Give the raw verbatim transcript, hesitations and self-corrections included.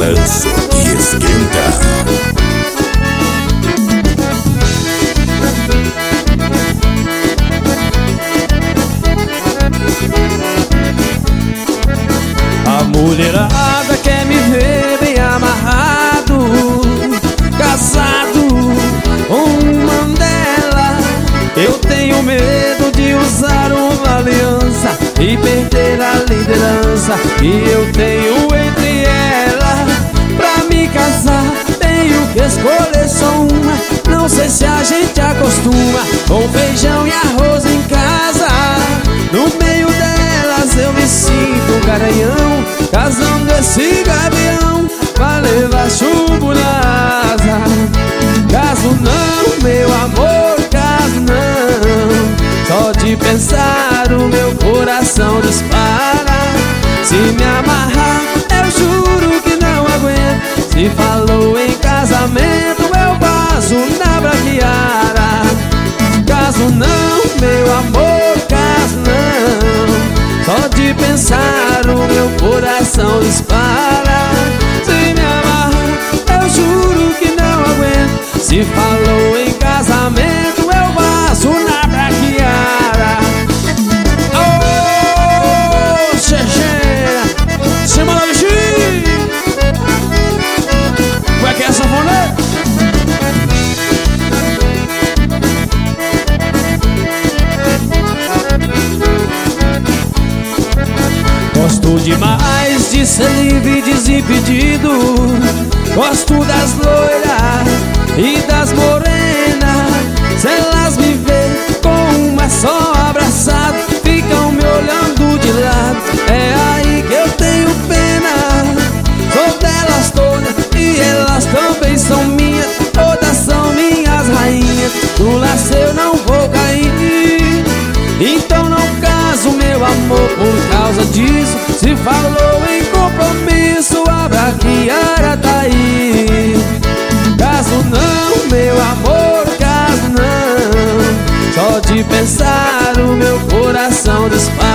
Balanço que esquenta. A mulherada quer me ver bem amarrado, casado com uma dela. Eu tenho medo de usar uma aliança e perder a liderança que eu tenho entre ela. Pra me casar tenho que escolher só uma. Não sei se a gente acostuma com feijão e arroz em casa. No meio delas eu me sinto um garanhão, casando esse gavião pra levar chumbo na asa. Caso não, meu amor, caso não. Só de pensar o meu coração dispara. Se me amarrar, eu juro que não aguento. Se falou em casamento, eu passo na braquiara. Caso não, meu amor, caso não. Só de pensar o meu coração dispara. Se me amarrar, eu juro que não aguento. Se falou em casamento, eu passo na braquiara. Oh, Xexé, chama lá, bichinho. Como é que é essa fonete? Gosto demais de ser livre e desimpedido. Gosto das loiras e das morenas. Se elas me verem com uma só abraçada, ficam me olhando de lado. É aí que eu tenho pena. Sou delas todas e elas também são minhas. Todas são minhas rainhas. No laço eu não vou cair. Então não caso, meu amor, por causa disso. Se falou em compromisso, a braquiara tá aí. Caso não, meu amor, caso não. Só de pensar o meu coração dispara.